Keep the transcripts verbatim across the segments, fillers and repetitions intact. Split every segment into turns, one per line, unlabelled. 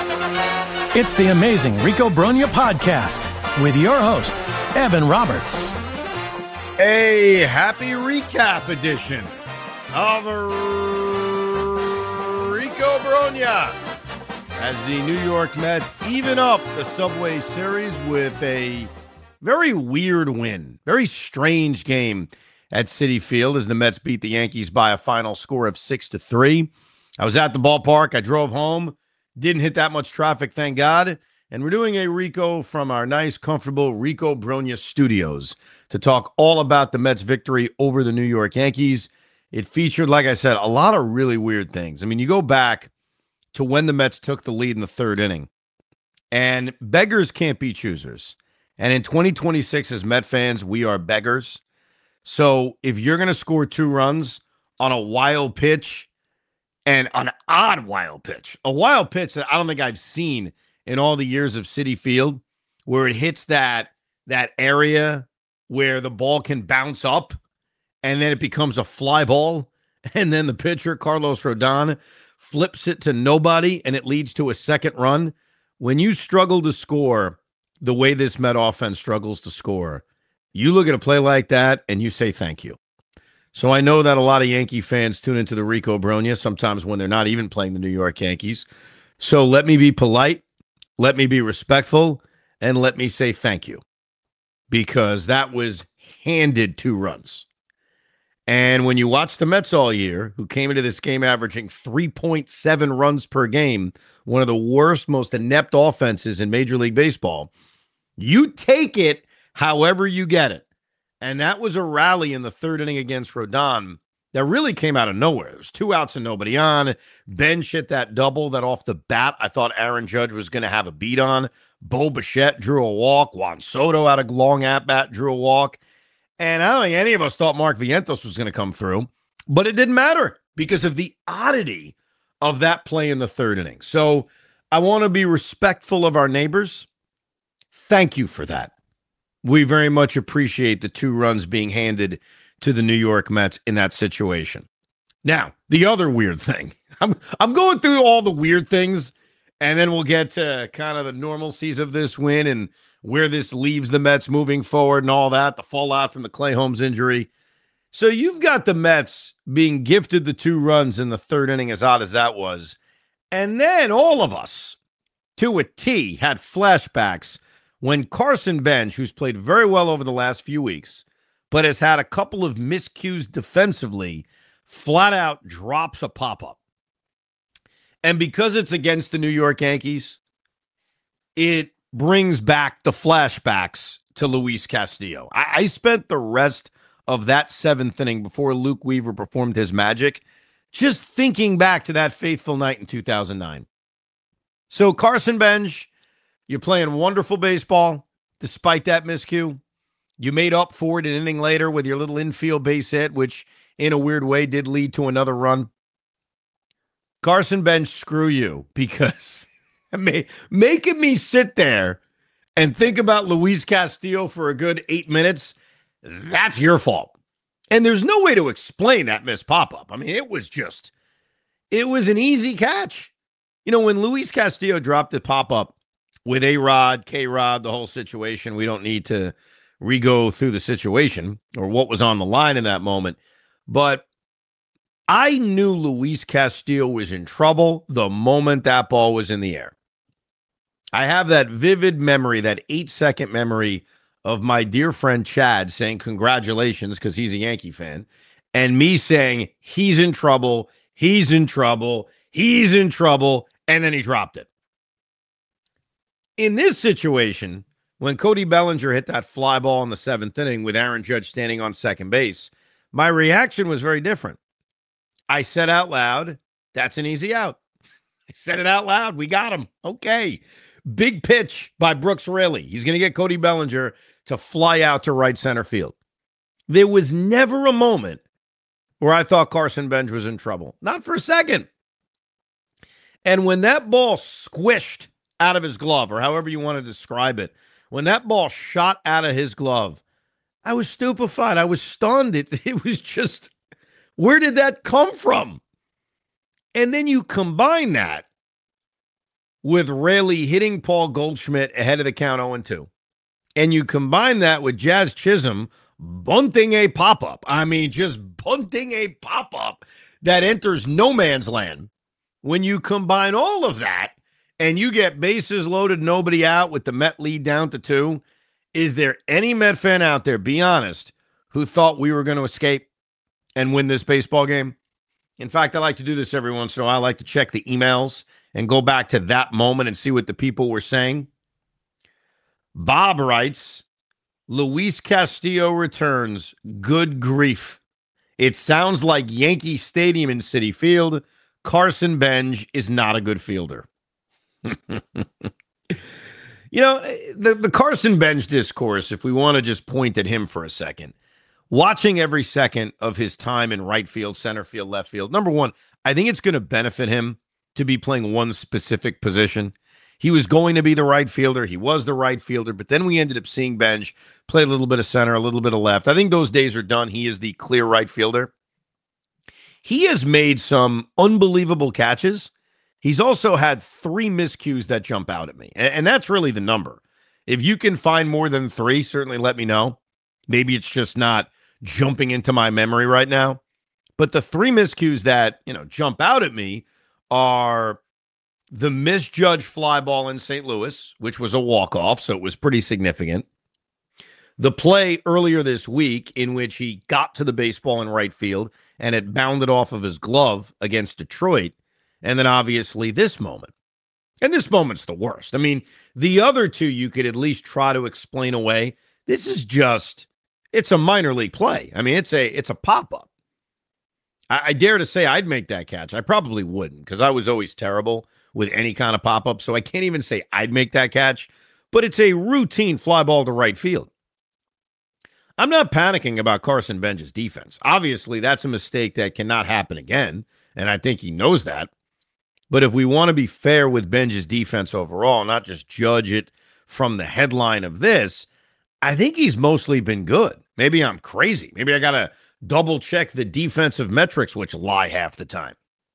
It's the amazing Rico Brogna podcast with your host, Evan Roberts.
A happy recap edition of Rico Brogna as the New York Mets even up the Subway Series with a very weird win, very strange game at Citi Field as the Mets beat the Yankees by a final score of six to three. I was at the ballpark. I drove home. Didn't hit that much traffic, thank God. And we're doing a Rico from our nice, comfortable Rico Brogna studios to talk all about the Mets' victory over the New York Yankees. It featured, like I said, a lot of really weird things. I mean, you go back to when the Mets took the lead in the third inning, and beggars can't be choosers. And in twenty twenty-six, as Met fans, we are beggars. So if you're going to score two runs on a wild pitch, and an odd wild pitch, a wild pitch that I don't think I've seen in all the years of Citi Field, where it hits that that area where the ball can bounce up and then it becomes a fly ball. And then the pitcher, Carlos Rodon, flips it to nobody and it leads to a second run. When you struggle to score the way this Met offense struggles to score, you look at a play like that and you say thank you. So I know that a lot of Yankee fans tune into the Rico Brogna sometimes when they're not even playing the New York Yankees. So let me be polite, let me be respectful, and let me say thank you, because that was handed two runs. And when you watch the Mets all year, who came into this game averaging three point seven runs per game, one of the worst, most inept offenses in Major League Baseball, you take it however you get it. And that was a rally in the third inning against Rodon that really came out of nowhere. There was two outs and nobody on. Bench hit that double that off the bat I thought Aaron Judge was going to have a beat on. Bo Bichette drew a walk. Juan Soto had a long at-bat, drew a walk. And I don't think any of us thought Mark Vientos was going to come through. But it didn't matter because of the oddity of that play in the third inning. So I want to be respectful of our neighbors. Thank you for that. We very much appreciate the two runs being handed to the New York Mets in that situation. Now, the other weird thing. I'm I'm going through all the weird things, and then we'll get to kind of the normalcies of this win and where this leaves the Mets moving forward and all that, the fallout from the Clay Holmes injury. So you've got the Mets being gifted the two runs in the third inning, as odd as that was. And then all of us, to a T, had flashbacks when Carson Bench, who's played very well over the last few weeks, but has had a couple of miscues defensively, flat out drops a pop-up. And because it's against the New York Yankees, it brings back the flashbacks to Luis Castillo. I, I spent the rest of that seventh inning before Luke Weaver performed his magic just thinking back to that faithful night in two thousand nine. So Carson Bench, you're playing wonderful baseball despite that miscue. You made up for it an inning later with your little infield base hit, which in a weird way did lead to another run. Carson Bench, screw you, because making me sit there and think about Luis Castillo for a good eight minutes, that's your fault. And there's no way to explain that missed pop-up. I mean, it was just, it was an easy catch. You know, when Luis Castillo dropped the pop-up, with A-Rod, K-Rod, the whole situation, we don't need to re-go through the situation or what was on the line in that moment. But I knew Luis Castillo was in trouble the moment that ball was in the air. I have that vivid memory, that eight-second memory of my dear friend Chad saying congratulations because he's a Yankee fan, and me saying he's in trouble, he's in trouble, he's in trouble, and then he dropped it. In this situation, when Cody Bellinger hit that fly ball in the seventh inning with Aaron Judge standing on second base, my reaction was very different. I said out loud, that's an easy out. I said it out loud. We got him. Okay. Big pitch by Brooks Raley. He's going to get Cody Bellinger to fly out to right center field. There was never a moment where I thought Carson Bench was in trouble. Not for a second. And when that ball squished out of his glove, or however you want to describe it, when that ball shot out of his glove, I was stupefied. I was stunned. It, it was just, where did that come from? And then you combine that with Raley hitting Paul Goldschmidt ahead of the count oh and two, and you combine that with Jazz Chisholm bunting a pop-up, I mean, just bunting a pop-up that enters no man's land, when you combine all of that and you get bases loaded, nobody out with the Met lead down to two, is there any Met fan out there, be honest, who thought we were going to escape and win this baseball game? In fact, I like to do this every once in a while. I like to check the emails and go back to that moment and see what the people were saying. Bob writes, Luis Castillo returns. Good grief. It sounds like Yankee Stadium in Citi Field. Carson Benj is not a good fielder. You know, the, the Carson Benj discourse, if we want to just point at him for a second, watching every second of his time in right field, center field, left field, number one, I think it's going to benefit him to be playing one specific position. He was going to be the right fielder. He was the right fielder, but then we ended up seeing Benj play a little bit of center, a little bit of left. I think those days are done. He is the clear right fielder. He has made some unbelievable catches. He's also had three miscues that jump out at me, and that's really the number. If you can find more than three, certainly let me know. Maybe it's just not jumping into my memory right now. But the three miscues that, you know, jump out at me are the misjudged fly ball in Saint Louis, which was a walk-off, so it was pretty significant. The play earlier this week in which he got to the baseball in right field and it bounded off of his glove against Detroit. And then obviously this moment. And this moment's the worst. I mean, the other two you could at least try to explain away. This is just, it's a minor league play. I mean, it's a it's a pop-up. I, I dare to say I'd make that catch. I probably wouldn't because I was always terrible with any kind of pop-up, so I can't even say I'd make that catch, but it's a routine fly ball to right field. I'm not panicking about Carson Benj's defense. Obviously, that's a mistake that cannot happen again, and I think he knows that. But if we want to be fair with Benj's defense overall, not just judge it from the headline of this, I think he's mostly been good. Maybe I'm crazy. Maybe I got to double-check the defensive metrics, which lie half the time.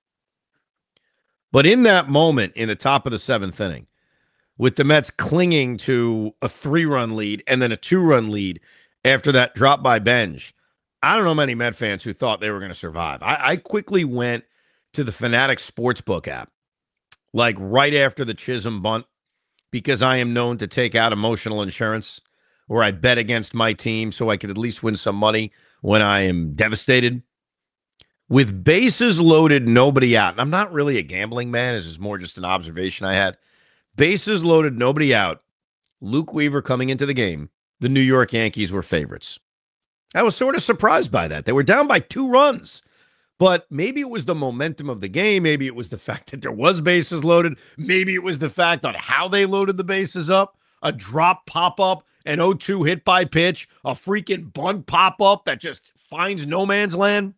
But in that moment, in the top of the seventh inning, with the Mets clinging to a three-run lead and then a two-run lead after that drop by Benj, I don't know many Met fans who thought they were going to survive. I, I quickly went to the Fanatics Sportsbook app, like right after the Chisholm bunt, because I am known to take out emotional insurance, where I bet against my team so I could at least win some money when I am devastated. With bases loaded, nobody out. And I'm not really a gambling man. This is more just an observation I had. Bases loaded, nobody out. Luke Weaver coming into the game. The New York Yankees were favorites. I was sort of surprised by that. They were down by two runs. But maybe it was the momentum of the game. Maybe it was the fact that there was bases loaded. Maybe it was the fact on how they loaded the bases up. A drop pop-up, an oh two hit by pitch, a freaking bunt pop-up that just finds no man's land.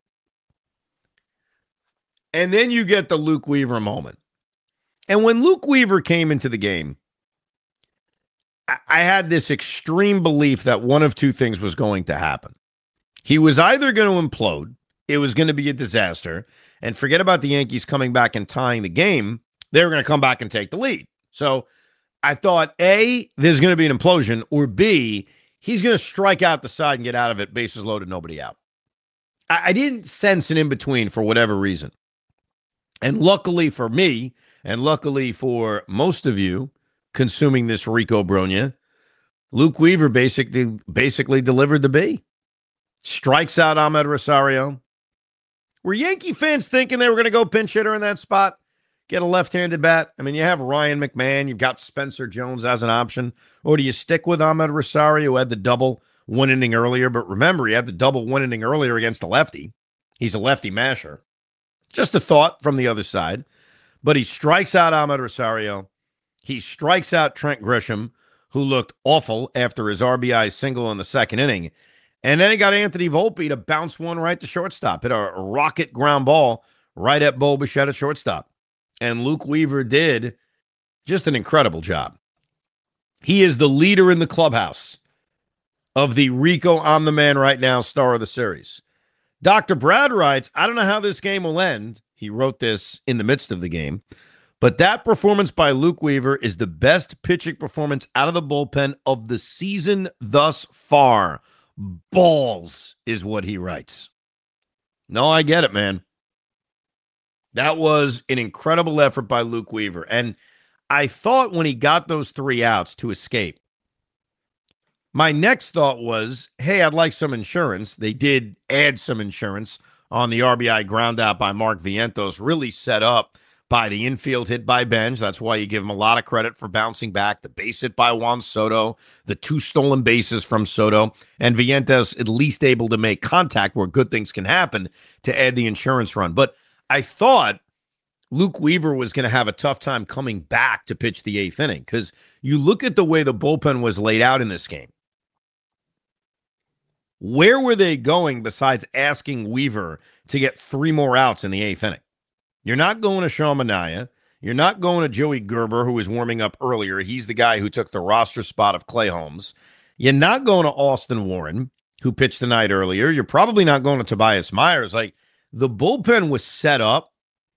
And then you get the Luke Weaver moment. And when Luke Weaver came into the game, I, I had this extreme belief that one of two things was going to happen. He was either going to implode, it was going to be a disaster, and forget about the Yankees coming back and tying the game, they were going to come back and take the lead. So I thought, A, there's going to be an implosion, or B, he's going to strike out the side and get out of it, bases loaded, nobody out. I, I didn't sense an in-between for whatever reason. And luckily for me, and luckily for most of you consuming this Rico Brogna, Luke Weaver basically basically delivered the B. Strikes out Ahmed Rosario. Were Yankee fans thinking they were going to go pinch hitter in that spot? Get a left-handed bat? I mean, you have Ryan McMahon. You've got Spencer Jones as an option. Or do you stick with Ahmed Rosario, who had the double one inning earlier? But remember, he had the double one inning earlier against a lefty. He's a lefty masher. Just a thought from the other side. But he strikes out Ahmed Rosario. He strikes out Trent Grisham, who looked awful after his R B I single in the second inning. And then he got Anthony Volpe to bounce one right to shortstop. Hit a rocket ground ball right at Bo Bichette at shortstop. And Luke Weaver did just an incredible job. He is the leader in the clubhouse of the Rico I'm the Man right now star of the series. Doctor Brad writes, I don't know how this game will end. He wrote this in the midst of the game. But that performance by Luke Weaver is the best pitching performance out of the bullpen of the season thus far. Balls is what he writes. No, I get it, man. That was an incredible effort by Luke Weaver. And I thought when he got those three outs to escape, my next thought was, hey, I'd like some insurance. They did add some insurance on the R B I ground out by Mark Vientos, really set up by the infield hit by Benj. That's why you give him a lot of credit for bouncing back. The base hit by Juan Soto, the two stolen bases from Soto, and Vientos at least able to make contact where good things can happen to add the insurance run. But I thought Luke Weaver was going to have a tough time coming back to pitch the eighth inning because you look at the way the bullpen was laid out in this game. Where were they going besides asking Weaver to get three more outs in the eighth inning? You're not going to Sean Manaea. You're not going to Joey Gerber, who was warming up earlier. He's the guy who took the roster spot of Clay Holmes. You're not going to Austin Warren, who pitched the night earlier. You're probably not going to Tobias Myers. Like, the bullpen was set up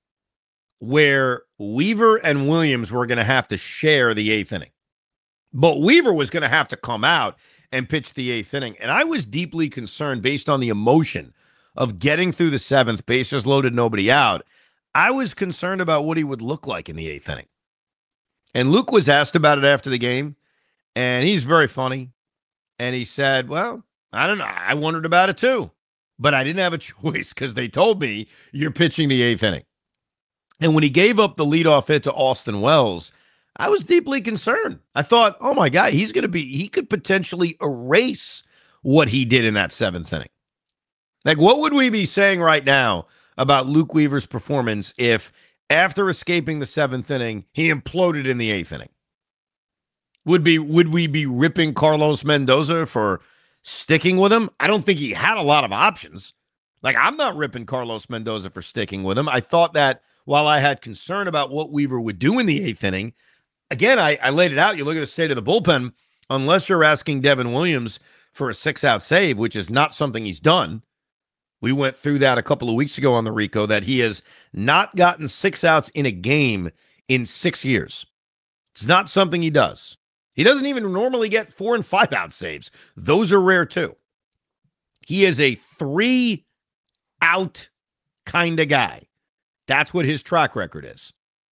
where Weaver and Williams were going to have to share the eighth inning. But Weaver was going to have to come out and pitch the eighth inning. And I was deeply concerned based on the emotion of getting through the seventh, bases loaded, nobody out. I was concerned about what he would look like in the eighth inning. And Luke was asked about it after the game, and he's very funny. And he said, well, I don't know. I wondered about it too, but I didn't have a choice because they told me you're pitching the eighth inning. And when he gave up the leadoff hit to Austin Wells, I was deeply concerned. I thought, oh my God, he's going to be, he could potentially erase what he did in that seventh inning. Like, what would we be saying right now about Luke Weaver's performance if after escaping the seventh inning, he imploded in the eighth inning? Would be would we be ripping Carlos Mendoza for sticking with him? I don't think he had a lot of options. Like, I'm not ripping Carlos Mendoza for sticking with him. I thought that while I had concern about what Weaver would do in the eighth inning, again, I, I laid it out. You look at the state of the bullpen, unless you're asking Devin Williams for a six-out save, which is not something he's done. We went through that a couple of weeks ago on the Rico, that he has not gotten six outs in a game in six years. It's not something he does. He doesn't even normally get four and five out saves. Those are rare too. He is a three out kind of guy. That's what his track record is.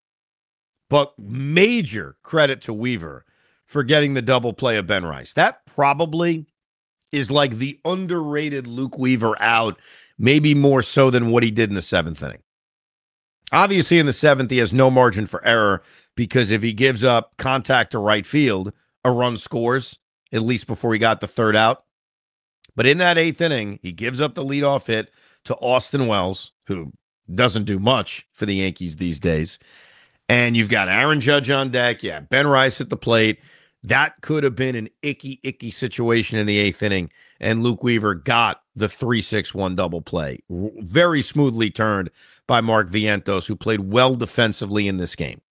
But major credit to Weaver for getting the double play of Ben Rice. That probably is like the underrated Luke Weaver out, maybe more so than what he did in the seventh inning. Obviously, in the seventh, he has no margin for error because if he gives up contact to right field, a run scores, at least before he got the third out. But in that eighth inning, he gives up the leadoff hit to Austin Wells, who doesn't do much for the Yankees these days. And you've got Aaron Judge on deck. Yeah, Ben Rice at the plate. That could have been an icky, icky situation in the eighth inning, and Luke Weaver got the three six one double play. Very smoothly turned by Mark Vientos, who played well defensively in this game.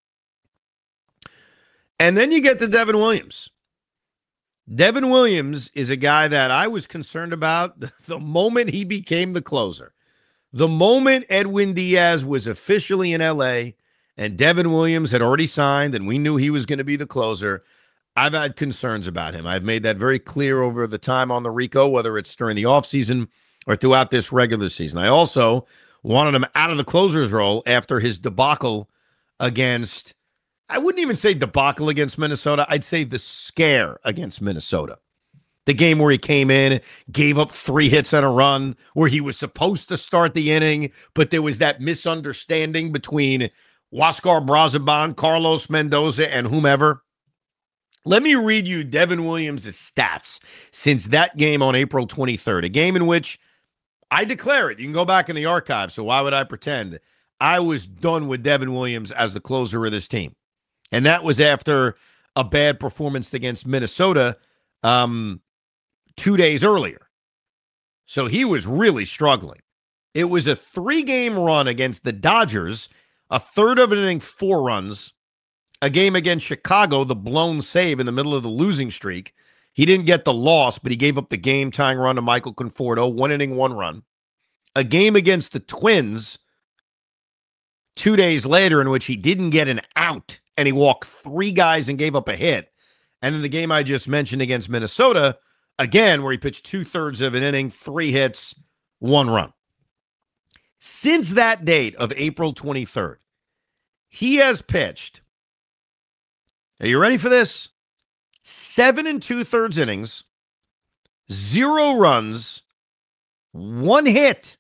And then you get to Devin Williams. Devin Williams is a guy that I was concerned about the moment he became the closer. The moment Edwin Diaz was officially in L A and Devin Williams had already signed and we knew he was going to be the closer, I've had concerns about him. I've made that very clear over the time on the Rico, whether it's during the offseason or throughout this regular season. I also wanted him out of the closer's role after his debacle against, I wouldn't even say debacle against Minnesota. I'd say the scare against Minnesota. The game where he came in, gave up three hits and a run, where he was supposed to start the inning, but there was that misunderstanding between Huáscar Brazoban, Carlos Mendoza, and whomever. Let me read you Devin Williams' stats since that game on April twenty-third, a game in which I declare it. You can go back in the archive, so why would I pretend? I was done with Devin Williams as the closer of this team. And that was after a bad performance against Minnesota um, two days earlier. So he was really struggling. It was a three-game run against the Dodgers, a third of an inning, four runs. A game against Chicago, the blown save in the middle of the losing streak. He didn't get the loss, but he gave up the game-tying run to Michael Conforto, one inning, one run. A game against the Twins, two days later in which he didn't get an out and he walked three guys and gave up a hit. And then the game I just mentioned against Minnesota, again, where he pitched two-thirds of an inning, three hits, one run. Since that date of April twenty-third, he has pitched, are you ready for this? Seven and two-thirds innings, zero runs, one hit,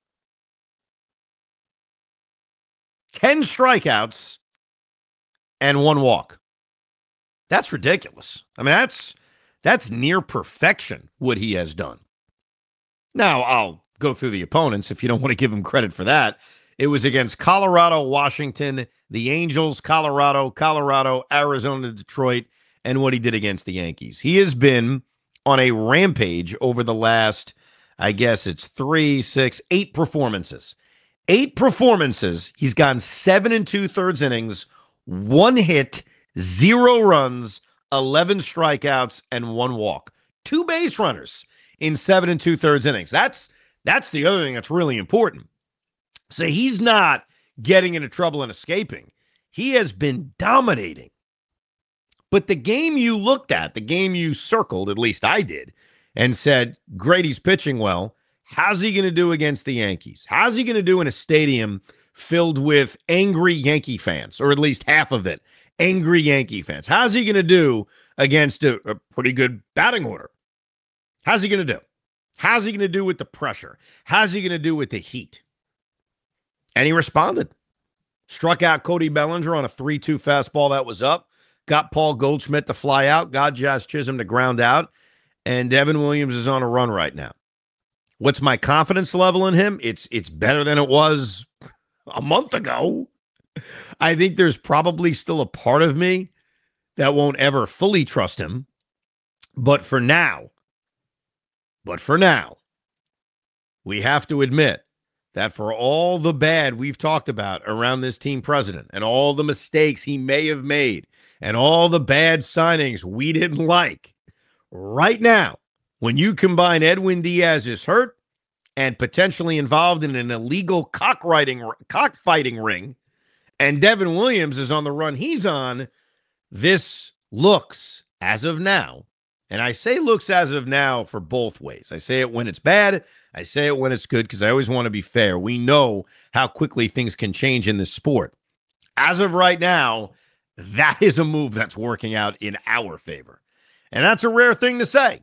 ten strikeouts, and one walk. That's ridiculous. I mean, that's that's near perfection what he has done. Now, I'll go through the opponents if you don't want to give him credit for that. It was against Colorado, Washington, the Angels, Colorado, Colorado, Arizona, Detroit, and what he did against the Yankees. He has been on a rampage over the last, I guess it's three, six, eight performances. Eight performances. He's gone seven and two-thirds innings, one hit, zero runs, eleven strikeouts, and one walk. Two base runners in seven and two-thirds innings. That's that's the other thing that's really important. So he's not getting into trouble and escaping. He has been dominating. But the game you looked at, the game you circled, at least I did, and said, great, he's pitching well. How's he going to do against the Yankees? How's he going to do in a stadium filled with angry Yankee fans, or at least half of it, angry Yankee fans? How's he going to do against a, a pretty good batting order? How's he going to do? How's he going to do with the pressure? How's he going to do with the heat? And he responded. Struck out Cody Bellinger on a three two fastball that was up. Got Paul Goldschmidt to fly out. Got Jazz Chisholm to ground out. And Devin Williams is on a run right now. What's my confidence level in him? It's it's better than it was a month ago. I think there's probably still a part of me that won't ever fully trust him. But for now, but for now, we have to admit that for all the bad we've talked about around this team president and all the mistakes he may have made and all the bad signings we didn't like, right now, when you combine Edwin Diaz is hurt and potentially involved in an illegal cockfighting, cockfighting ring, and Devin Williams is on the run he's on, this looks, as of now, and I say looks as of now for both ways. I say it when it's bad. I say it when it's good because I always want to be fair. We know how quickly things can change in this sport. As of right now, that is a move that's working out in our favor. And that's a rare thing to say.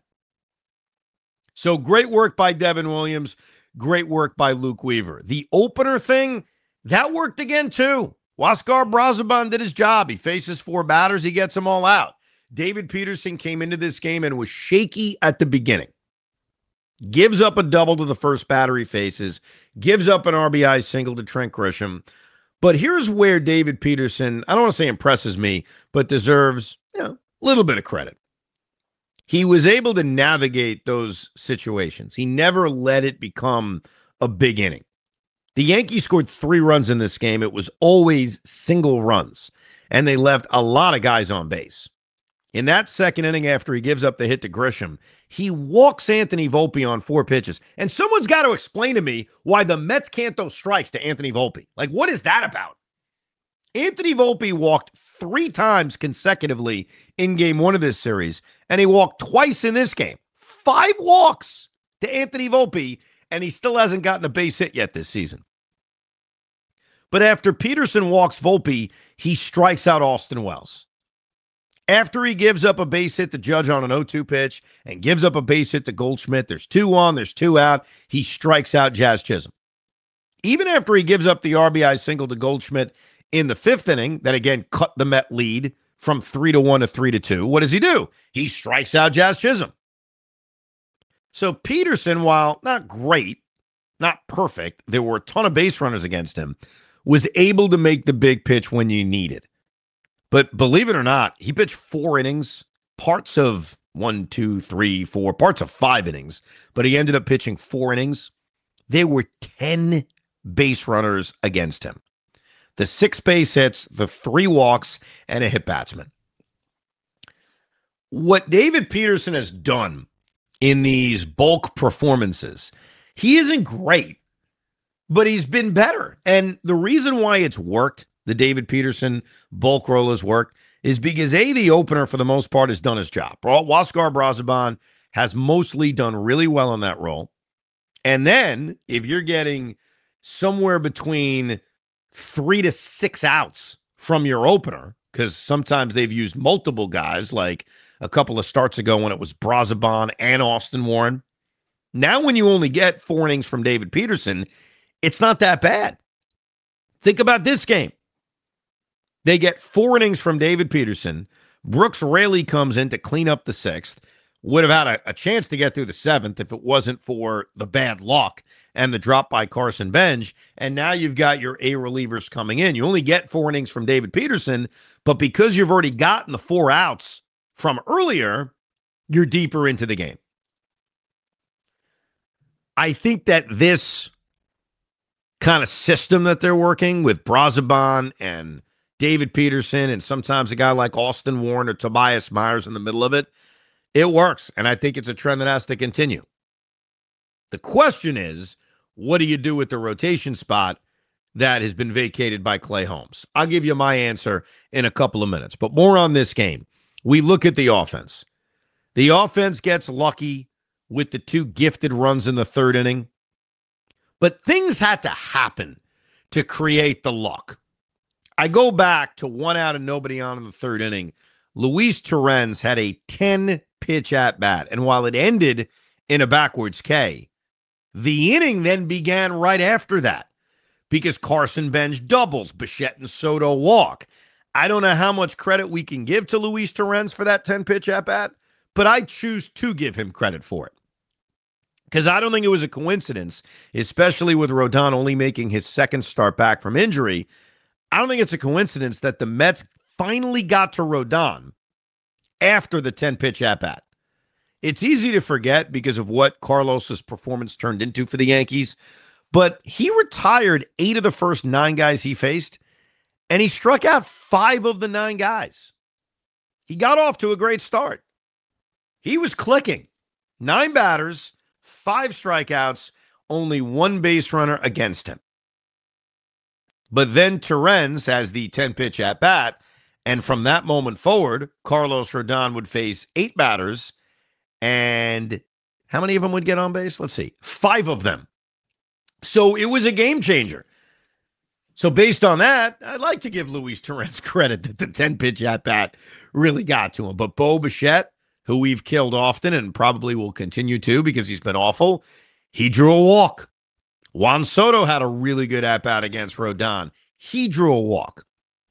So great work by Devin Williams. Great work by Luke Weaver. The opener thing, that worked again too. Huascar Brazoban did his job. He faces four batters. He gets them all out. David Peterson came into this game and was shaky at the beginning. Gives up a double to the first batter he faces. Gives up an R B I single to Trent Grisham. But here's where David Peterson, I don't want to say impresses me, but deserves, you know, a little bit of credit. He was able to navigate those situations. He never let it become a big inning. The Yankees scored three runs in this game. It was always single runs, and they left a lot of guys on base. In that second inning, after he gives up the hit to Grisham, he walks Anthony Volpe on four pitches. And someone's got to explain to me why the Mets can't throw strikes to Anthony Volpe. Like, what is that about? Anthony Volpe walked three times consecutively in game one of this series, and he walked twice in this game. Five walks to Anthony Volpe, and he still hasn't gotten a base hit yet this season. But after Peterson walks Volpe, he strikes out Austin Wells. After he gives up a base hit to Judge on an oh two pitch and gives up a base hit to Goldschmidt, there's two on, there's two out, he strikes out Jazz Chisholm. Even after he gives up the R B I single to Goldschmidt in the fifth inning, that again cut the Met lead from three to one to three to two, what does he do? He strikes out Jazz Chisholm. So Peterson, while not great, not perfect, there were a ton of base runners against him, was able to make the big pitch when you need it. But believe it or not, he pitched four innings, parts of one, two, three, four, parts of five innings, but he ended up pitching four innings. There were ten base runners against him. The six base hits, the three walks, and a hit batsman. What David Peterson has done in these bulk performances, he isn't great, but he's been better. And the reason why it's worked, the David Peterson bulk roll has worked, is because, A, the opener for the most part has done his job. Huascar Brazoban has mostly done really well on that role. And then if you're getting somewhere between three to six outs from your opener, because sometimes they've used multiple guys, like a couple of starts ago when it was Brazoban and Austin Warren. Now when you only get four innings from David Peterson, it's not that bad. Think about this game. They get four innings from David Peterson. Brooks Raley comes in to clean up the sixth. Would have had a, a chance to get through the seventh if it wasn't for the bad luck and the drop by Carson Benj. And now you've got your A relievers coming in. You only get four innings from David Peterson, but because you've already gotten the four outs from earlier, you're deeper into the game. I think that this kind of system that they're working with Brazoban and David Peterson and sometimes a guy like Austin Warren or Tobias Myers in the middle of it, it works, and I think it's a trend that has to continue. The question is, what do you do with the rotation spot that has been vacated by Clay Holmes? I'll give you my answer in a couple of minutes, but more on this game. We look at the offense. The offense gets lucky with the two gifted runs in the third inning, but things had to happen to create the luck. I go back to one out and nobody on in the third inning. Luis Torrens had a ten-pitch at-bat, and while it ended in a backwards K, the inning then began right after that because Carson Benj doubles, Bichette and Soto walk. I don't know how much credit we can give to Luis Torrens for that ten-pitch at-bat, but I choose to give him credit for it because I don't think it was a coincidence, especially with Rodon only making his second start back from injury. I don't think it's a coincidence that the Mets finally got to Rodon after the ten-pitch at-bat. It's easy to forget because of what Carlos's performance turned into for the Yankees, but he retired eight of the first nine guys he faced, and he struck out five of the nine guys. He got off to a great start. He was clicking. Nine batters, five strikeouts, only one base runner against him. But then Torrens has the ten-pitch at-bat, and from that moment forward, Carlos Rodon would face eight batters, and how many of them would get on base? Let's see. Five of them. So it was a game changer. So based on that, I'd like to give Luis Torrens credit that the ten-pitch at-bat really got to him. But Bo Bichette, who we've killed often and probably will continue to because he's been awful, he drew a walk. Juan Soto had a really good at-bat against Rodon. He drew a walk.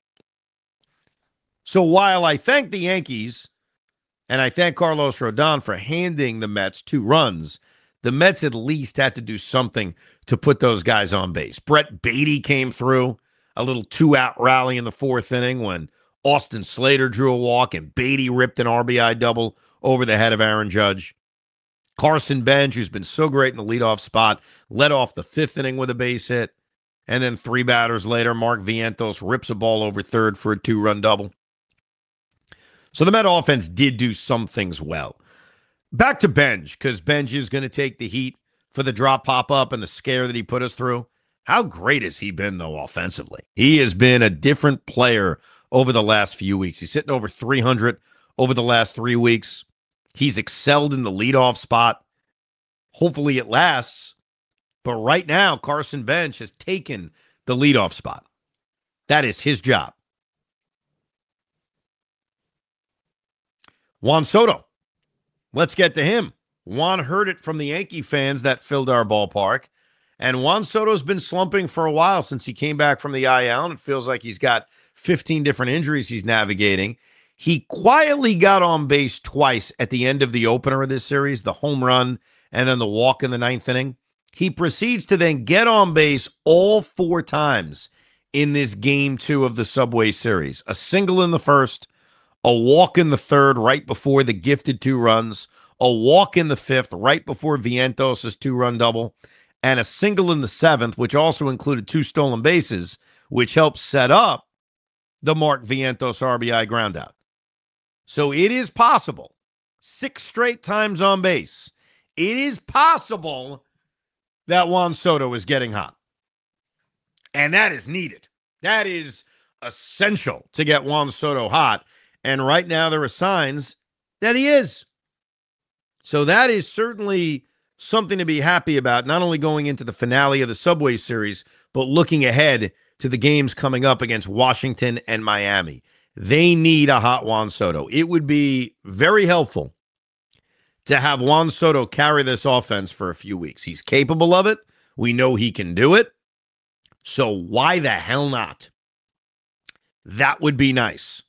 So while I thank the Yankees and I thank Carlos Rodon for handing the Mets two runs, the Mets at least had to do something to put those guys on base. Brett Baty came through a little two-out rally in the fourth inning when Austin Slater drew a walk and Baty ripped an R B I double over the head of Aaron Judge. Carson Benj, who's been so great in the leadoff spot, led off the fifth inning with a base hit. And then three batters later, Mark Vientos rips a ball over third for a two-run double. So the Met offense did do some things well. Back to Benj, because Benj is going to take the heat for the drop pop-up and the scare that he put us through. How great has he been, though, offensively? He has been a different player over the last few weeks. He's sitting over three hundred over the last three weeks. He's excelled in the leadoff spot. Hopefully it lasts. But right now, Carson Benj has taken the leadoff spot. That is his job. Juan Soto. Let's get to him. Juan heard it from the Yankee fans that filled our ballpark. And Juan Soto's been slumping for a while since he came back from the I L. And it feels like he's got fifteen different injuries he's navigating. He quietly got on base twice at the end of the opener of this series, the home run and then the walk in the ninth inning. He proceeds to then get on base all four times in this game two of the Subway Series. A single in the first, a walk in the third right before the gifted two runs, a walk in the fifth right before Vientos' two-run double, and a single in the seventh, which also included two stolen bases, which helped set up the Mark Vientos R B I groundout. So it is possible, six straight times on base, it is possible that Juan Soto is getting hot. And that is needed. That is essential to get Juan Soto hot. And right now there are signs that he is. So that is certainly something to be happy about, not only going into the finale of the Subway Series, but looking ahead to the games coming up against Washington and Miami. They need a hot Juan Soto. It would be very helpful to have Juan Soto carry this offense for a few weeks. He's capable of it. We know he can do it. So why the hell not? That would be nice.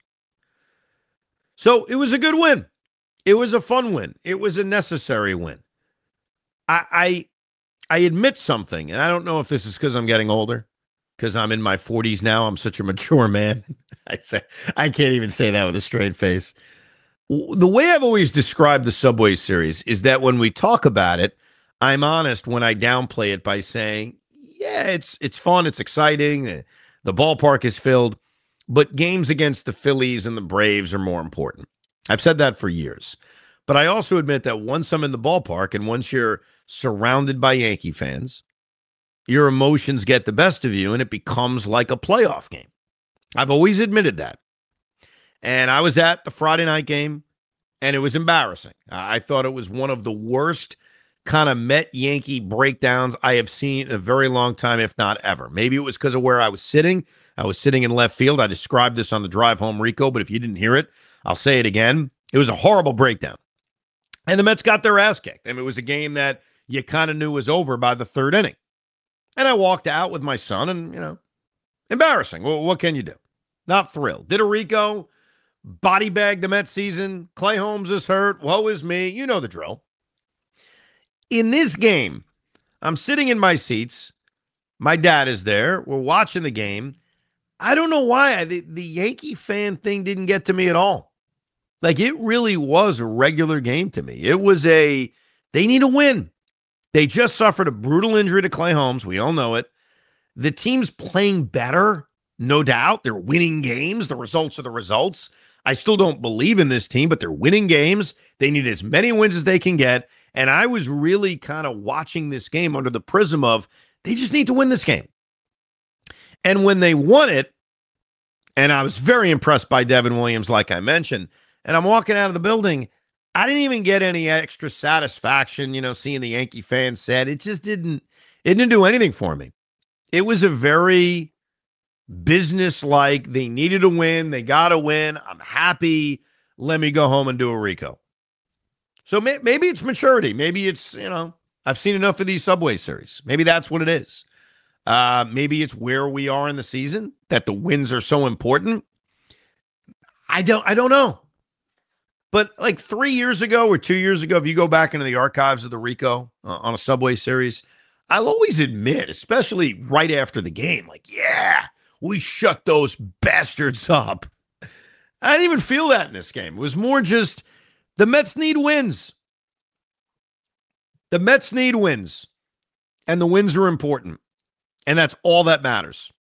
So it was a good win. It was a fun win. It was a necessary win. I I, I admit something, and I don't know if this is because I'm getting older, because I'm in my forties now. I'm such a mature man. I say I can't even say that with a straight face. The way I've always described the Subway Series is that when we talk about it, I'm honest when I downplay it by saying, yeah, it's it's fun, it's exciting, the ballpark is filled, but games against the Phillies and the Braves are more important. I've said that for years. But I also admit that once I'm in the ballpark and once you're surrounded by Yankee fans, your emotions get the best of you and it becomes like a playoff game. I've always admitted that. And I was at the Friday night game, and it was embarrassing. I thought it was one of the worst kind of Met-Yankee breakdowns I have seen in a very long time, if not ever. Maybe it was because of where I was sitting. I was sitting in left field. I described this on the drive home, Rico, but if you didn't hear it, I'll say it again. It was a horrible breakdown. And the Mets got their ass kicked. I mean, it was a game that you kind of knew was over by the third inning. And I walked out with my son, and, you know, embarrassing. Well, what can you do? Not thrilled. Did a Rico body bag the Mets season? Clay Holmes is hurt. Woe is me. You know the drill. In this game, I'm sitting in my seats. My dad is there. We're watching the game. I don't know why the, the Yankee fan thing didn't get to me at all. Like, it really was a regular game to me. It was a, they need a win. They just suffered a brutal injury to Clay Holmes. We all know it. The team's playing better, no doubt. They're winning games. The results are the results. I still don't believe in this team, but they're winning games. They need as many wins as they can get. And I was really kind of watching this game under the prism of they just need to win this game. And when they won it, and I was very impressed by Devin Williams, like I mentioned, and I'm walking out of the building, I didn't even get any extra satisfaction, you know, seeing the Yankee fans sad. It just didn't, it didn't do anything for me. It was a very business-like, they needed a win, they got a win, I'm happy, let me go home and do a Rico. So may, maybe it's maturity. Maybe it's, you know, I've seen enough of these Subway Series. Maybe that's what it is. Uh, maybe it's where we are in the season, that the wins are so important. I don't, I don't know. But like three years ago or two years ago, if you go back into the archives of the Rico uh, on a Subway Series, I'll always admit, especially right after the game, like, yeah, we shut those bastards up. I didn't even feel that in this game. It was more just the Mets need wins. The Mets need wins. And the wins are important. And that's all that matters.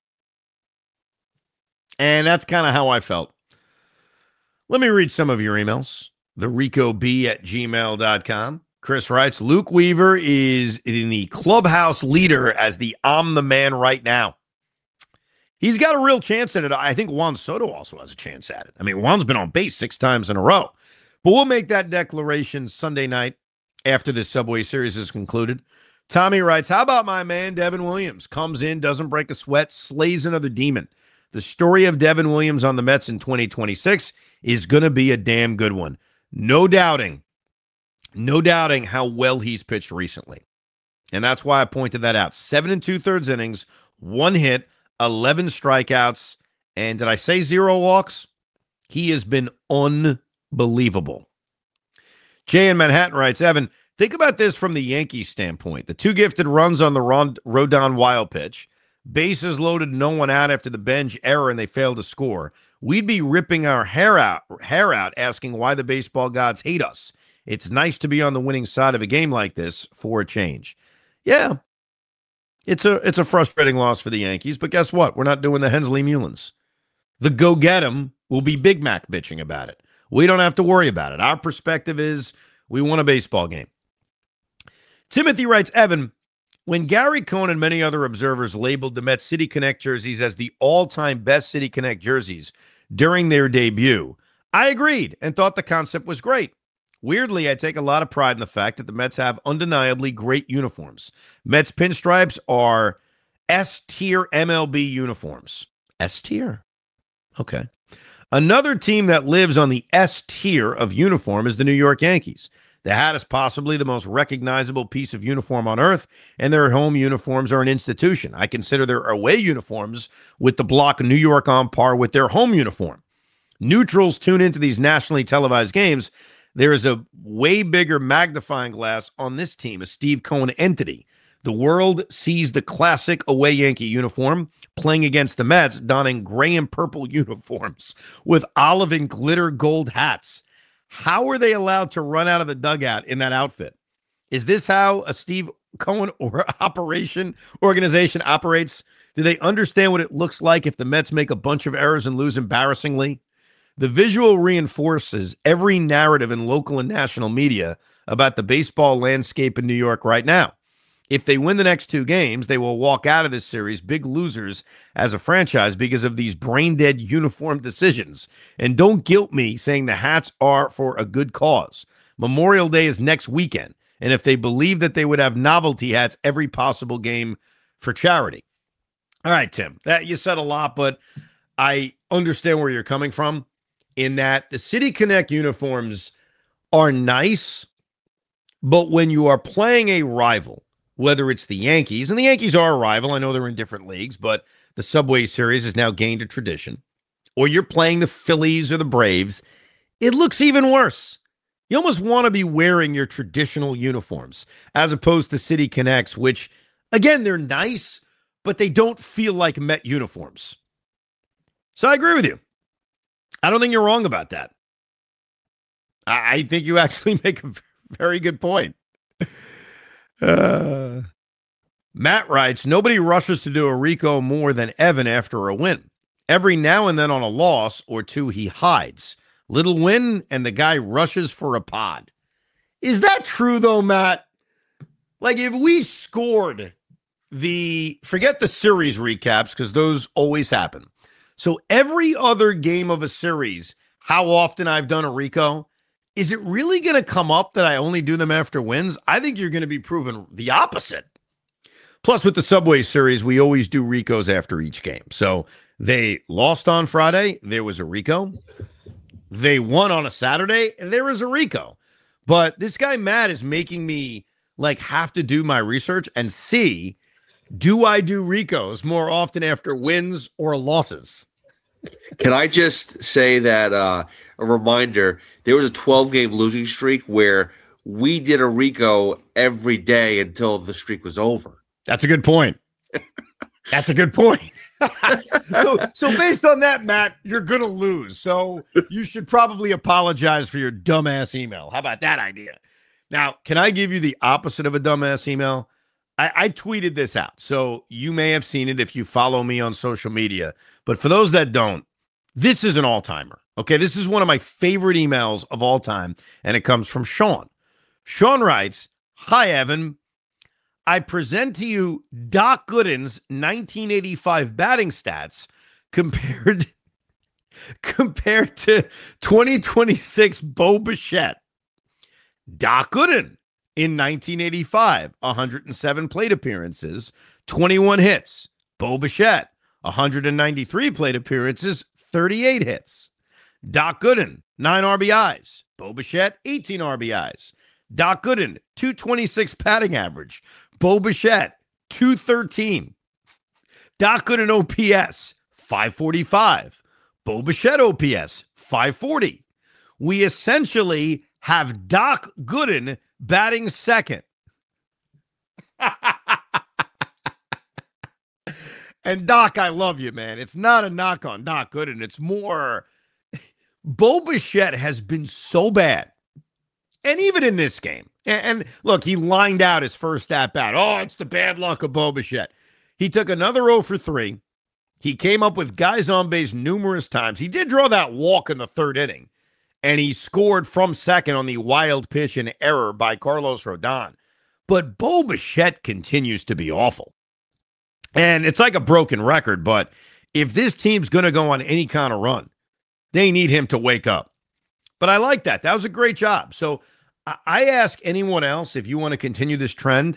And that's kind of how I felt. Let me read some of your emails. the rico b at gmail dot com. Chris writes, Luke Weaver is in the clubhouse leader as the I'm the man right now. He's got a real chance at it. I think Juan Soto also has a chance at it. I mean, Juan's been on base six times in a row. But we'll make that declaration Sunday night after this Subway Series is concluded. Tommy writes, how about my man Devin Williams? Comes in, doesn't break a sweat, slays another demon. The story of Devin Williams on the Mets in twenty twenty-six is going to be a damn good one. No doubting, no doubting how well he's pitched recently. And that's why I pointed that out. Seven and two-thirds innings, one hit, eleven strikeouts, and did I say zero walks? He has been unbelievable. Jay in Manhattan writes, Evan, think about this from the Yankees standpoint. The two gifted runs on the Ron- Rodon Wild pitch, bases loaded, no one out after the bench error, and they failed to score. We'd be ripping our hair out, hair out asking why the baseball gods hate us. It's nice to be on the winning side of a game like this for a change. Yeah, it's a it's a frustrating loss for the Yankees, but guess what? We're not doing the Hensley Mullins. The go-get-em will be Big Mac bitching about it. We don't have to worry about it. Our perspective is we won a baseball game. Timothy writes, Evan, When Gary Cohn and many other observers labeled the Mets City Connect jerseys as the all-time best City Connect jerseys during their debut, I agreed and thought the concept was great. Weirdly, I take a lot of pride in the fact that the Mets have undeniably great uniforms. Mets pinstripes are S-tier M L B uniforms. S-tier? Okay. Another team that lives on the S-tier of uniform is the New York Yankees. The hat is possibly the most recognizable piece of uniform on earth, and their home uniforms are an institution. I consider their away uniforms with the block of New York on par with their home uniform. Neutrals tune into these nationally televised games. There is a way bigger magnifying glass on this team, a Steve Cohen entity. The world sees the classic away Yankee uniform playing against the Mets, donning gray and purple uniforms with olive and glitter gold hats. How are they allowed to run out of the dugout in that outfit? Is this how a Steve Cohen or operation organization operates? Do they understand what it looks like if the Mets make a bunch of errors and lose embarrassingly? The visual reinforces every narrative in local and national media about the baseball landscape in New York right now. If they win the next two games, they will walk out of this series big losers as a franchise because of these brain-dead uniform decisions. And don't guilt me saying the hats are for a good cause. Memorial Day is next weekend, and if they believe that they would have novelty hats every possible game for charity. All right, Tim, that you said a lot, but I understand where you're coming from in that the City Connect uniforms are nice, but when you are playing a rival, whether it's the Yankees, and the Yankees are a rival, I know they're in different leagues, but the Subway Series has now gained a tradition, or you're playing the Phillies or the Braves, it looks even worse. You almost want to be wearing your traditional uniforms as opposed to City Connects, which, again, they're nice, but they don't feel like Met uniforms. So I agree with you. I don't think you're wrong about that. I, I think you actually make a very good point. Uh, Matt writes, nobody rushes to do a Rico more than Evan after a win. Every now and then on a loss or two, he hides. Little win, and the guy rushes for a pod. Is that true, though, Matt? Like, if we scored the, forget the series recaps, because those always happen. So every other game of a series, how often I've done a Rico, is it really going to come up that I only do them after wins? I think you're going to be proven the opposite. Plus, with the Subway Series, we always do Ricos after each game. So they lost on Friday, there was a Rico. They won on a Saturday, and there was a Rico. But this guy, Matt, is making me like have to do my research and see, do I do Ricos more often after wins or losses?
Can I just say that uh, a reminder, there was a twelve-game losing streak where we did a Rico every day until the streak was over.
That's a good point. That's a good point. so, so based on that, Matt, you're going to lose. So you should probably apologize for your dumbass email. How about that idea? Now, can I give you the opposite of a dumbass email? I, I tweeted this out, so you may have seen it if you follow me on social media. But for those that don't, this is an all-timer. Okay, this is one of my favorite emails of all time, and it comes from Sean. Sean writes, hi, Evan. I present to you Doc Gooden's nineteen eighty-five batting stats compared, compared to twenty twenty-six Bo Bichette. Doc Gooden in nineteen eighty-five, one hundred seven plate appearances, twenty-one hits. Bo Bichette, one hundred ninety-three plate appearances, thirty-eight hits. Doc Gooden, nine R B Is. Bo Bichette, eighteen R B Is. Doc Gooden, two twenty-six batting average. Bo Bichette, two thirteen. Doc Gooden O P S, five forty-five. Bo Bichette O P S, five forty. We essentially have Doc Gooden batting second. And Doc, I love you, man. It's not a knock on Doc Gooden. It's more, Bo Bichette has been so bad. And even in this game, and, and look, he lined out his first at bat. Oh, it's the bad luck of Bo Bichette. He took another oh for three. He came up with guys on base numerous times. He did draw that walk in the third inning, and he scored from second on the wild pitch and error by Carlos Rodon. But Bo Bichette continues to be awful. And it's like a broken record, but if this team's going to go on any kind of run, they need him to wake up. But I like that. That was a great job. So I ask anyone else, if you want to continue this trend,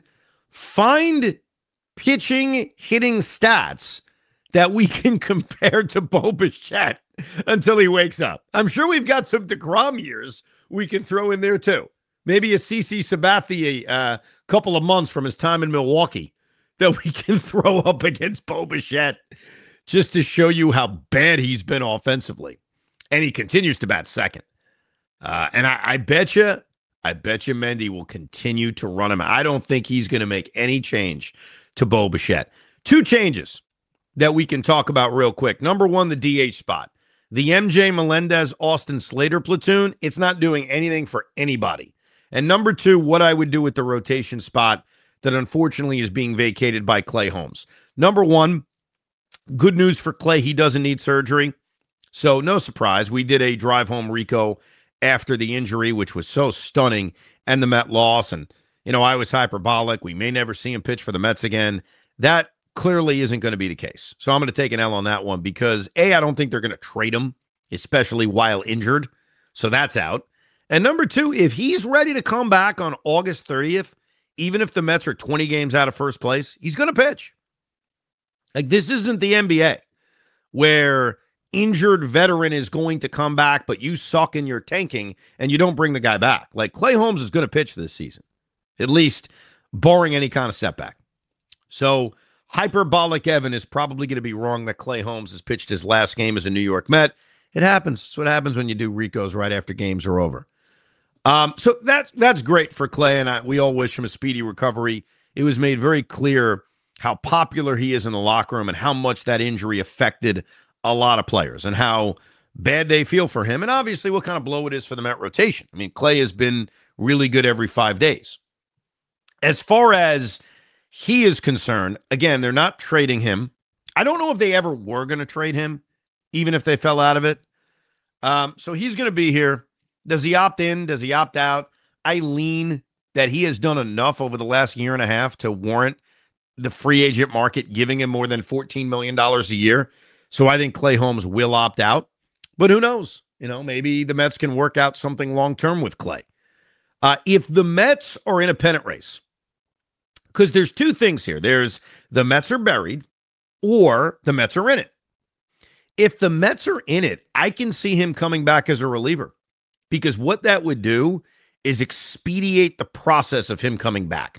find pitching, hitting stats that we can compare to Bo Bichette until he wakes up. I'm sure we've got some DeGrom years we can throw in there too. Maybe a C C Sabathia a uh, couple of months from his time in Milwaukee that we can throw up against Bo Bichette just to show you how bad he's been offensively. And he continues to bat second. Uh, and I, I bet you, I bet you Mendy will continue to run him. I don't think he's going to make any change to Bo Bichette. Two changes that we can talk about real quick. Number one, the D H spot. The M J Melendez, Austin Slater platoon, it's not doing anything for anybody. And number two, what I would do with the rotation spot that unfortunately is being vacated by Clay Holmes. Number one, good news for Clay. He doesn't need surgery. So no surprise. We did a drive home Rico after the injury, which was so stunning, and the Met loss. And, you know, I was hyperbolic. We may never see him pitch for the Mets again. That clearly isn't going to be the case. So I'm going to take an L on that one because, A, I don't think they're going to trade him, especially while injured. So that's out. And number two, if he's ready to come back on August thirtieth, even if the Mets are twenty games out of first place, he's going to pitch. Like, this isn't the N B A where injured veteran is going to come back, but you suck and you're tanking and you don't bring the guy back. Like, Clay Holmes is going to pitch this season, at least barring any kind of setback. So hyperbolic Evan is probably going to be wrong that Clay Holmes has pitched his last game as a New York Met. It happens. It's what happens when you do Ricos right after games are over. Um, so that, that's great for Clay, and I, we all wish him a speedy recovery. It was made very clear how popular he is in the locker room and how much that injury affected a lot of players and how bad they feel for him, and obviously what kind of blow it is for the Met rotation. I mean, Clay has been really good every five days. As far as he is concerned, again, they're not trading him. I don't know if they ever were going to trade him, even if they fell out of it. Um, so he's going to be here. Does he opt in? Does he opt out? I lean that he has done enough over the last year and a half to warrant the free agent market giving him more than fourteen million dollars a year. So I think Clay Holmes will opt out. But who knows? You know, maybe the Mets can work out something long-term with Clay. Uh, if the Mets are in a pennant race, because there's two things here. There's the Mets are buried or the Mets are in it. If the Mets are in it, I can see him coming back as a reliever. Because what that would do is expedite the process of him coming back.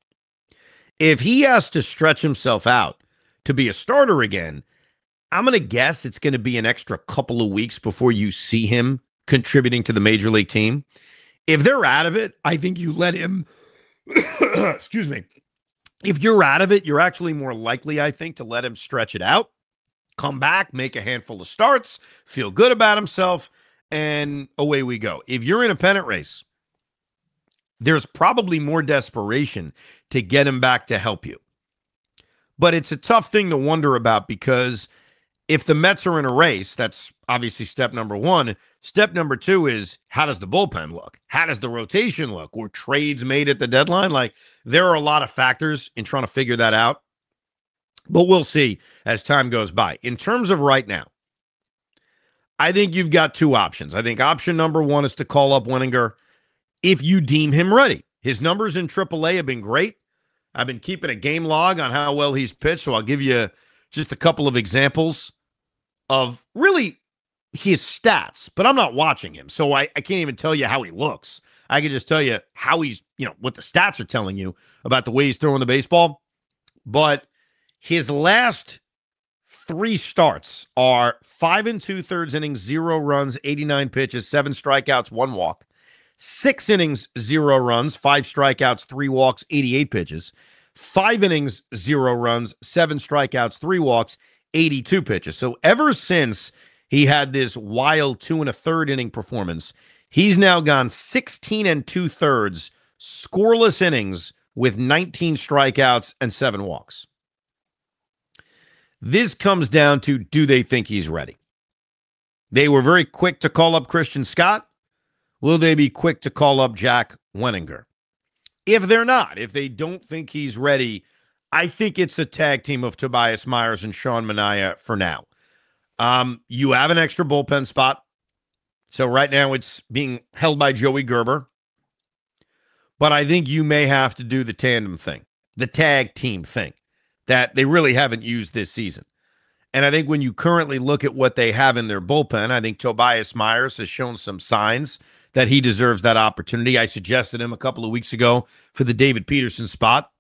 If he has to stretch himself out to be a starter again, I'm going to guess it's going to be an extra couple of weeks before you see him contributing to the major league team. If they're out of it, I think you let him, excuse me. If you're out of it, you're actually more likely, I think, to let him stretch it out, come back, make a handful of starts, feel good about himself, and away we go. If you're in a pennant race, there's probably more desperation to get him back to help you. But it's a tough thing to wonder about because if the Mets are in a race, that's obviously step number one. Step number two is, how does the bullpen look? How does the rotation look? Were trades made at the deadline? Like, there are a lot of factors in trying to figure that out. But we'll see as time goes by. In terms of right now, I think you've got two options. I think option number one is to call up Wenninger if you deem him ready. His numbers in triple A have been great. I've been keeping a game log on how well he's pitched, so I'll give you just a couple of examples of really his stats, but I'm not watching him, so I, I can't even tell you how he looks. I can just tell you how he's, you know, what the stats are telling you about the way he's throwing the baseball. But his last three starts are five and two thirds innings, zero runs, eighty-nine pitches, seven strikeouts, one walk. Six innings, zero runs, five strikeouts, three walks, eighty-eight pitches. Five innings, zero runs, seven strikeouts, three walks, eighty-two pitches. So ever since he had this wild two and a third inning performance, he's now gone sixteen and two thirds scoreless innings with nineteen strikeouts and seven walks. This comes down to, do they think he's ready? They were very quick to call up Christian Scott. Will they be quick to call up Jack Wenninger? If they're not, if they don't think he's ready, I think it's a tag team of Tobias Myers and Sean Manaea for now. Um, you have an extra bullpen spot. So right now it's being held by Joey Gerber. But I think you may have to do the tandem thing, the tag team thing that they really haven't used this season. And I think when you currently look at what they have in their bullpen, I think Tobias Myers has shown some signs that he deserves that opportunity. I suggested him a couple of weeks ago for the David Peterson spot.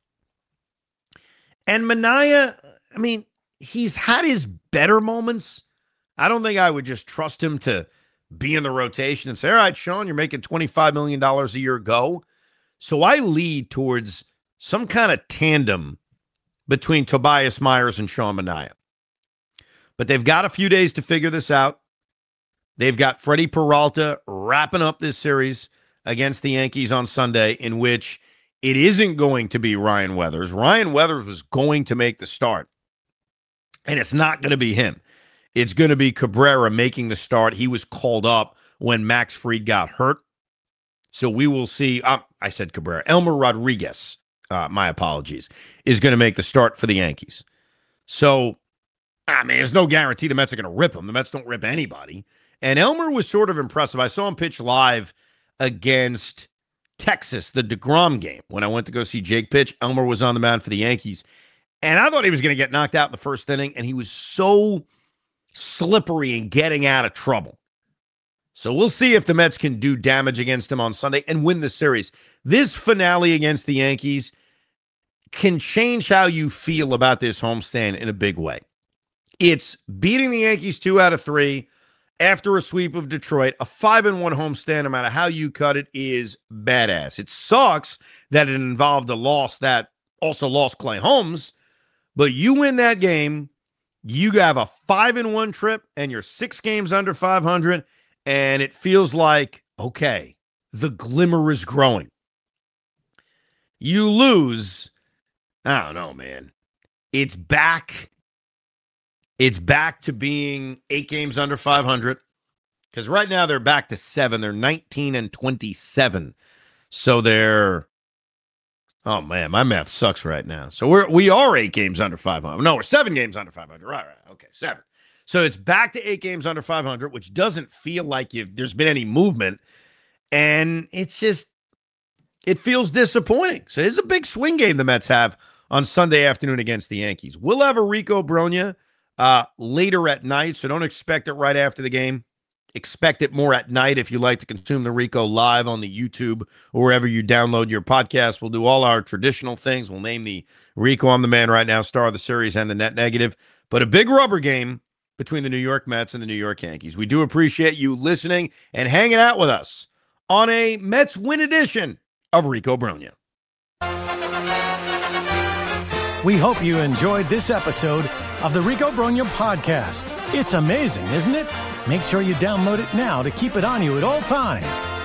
And Manaea, I mean, he's had his better moments. I don't think I would just trust him to be in the rotation and say, all right, Sean, you're making twenty-five million dollars a year, go. So I lead towards some kind of tandem between Tobias Myers and Sean Manaea. But they've got a few days to figure this out. They've got Freddie Peralta wrapping up this series against the Yankees on Sunday, in which it isn't going to be Ryan Weathers. Ryan Weathers was going to make the start, and it's not going to be him. It's going to be Cabrera making the start. He was called up when Max Fried got hurt. So we will see. Uh, I said Cabrera. Elmer Rodriguez, uh, my apologies, is going to make the start for the Yankees. So, I mean, there's no guarantee the Mets are going to rip him. The Mets don't rip anybody. And Elmer was sort of impressive. I saw him pitch live against Texas, the DeGrom game. When I went to go see Jake pitch, Elmer was on the mound for the Yankees. And I thought he was going to get knocked out in the first inning, and he was so slippery in getting out of trouble. So we'll see if the Mets can do damage against him on Sunday and win the series. This finale against the Yankees can change how you feel about this homestand in a big way. It's beating the Yankees two out of three after a sweep of Detroit. A five and one homestand, no matter how you cut it, is badass. It sucks that it involved a loss that also lost Clay Holmes, but you win that game, you have a five and one trip, and you're six games under five hundred, and it feels like, okay, the glimmer is growing. You lose, I don't know, man. It's back. It's back to being eight games under five hundred, because right now they're back to seven. They're nineteen and twenty-seven. So they're, oh man, my math sucks right now. So we're, we are eight games under five hundred. No, we're seven games under five hundred. Right, right. Okay, seven. So it's back to eight games under five hundred, which doesn't feel like you've, there's been any movement. And it's just, it feels disappointing. So it's a big swing game the Mets have on Sunday afternoon against the Yankees. We'll have a Rico Brogna uh, later at night, so don't expect it right after the game. Expect it more at night if you like to consume the Rico live on the YouTube or wherever you download your podcast. We'll do all our traditional things. We'll name the Rico I'm the Man right now, star of the series and the net negative. But a big rubber game between the New York Mets and the New York Yankees. We do appreciate you listening and hanging out with us on a Mets win edition of Rico Brogna.
We hope you enjoyed this episode of the Rico Brogna podcast. It's amazing, isn't it? Make sure you download it now to keep it on you at all times.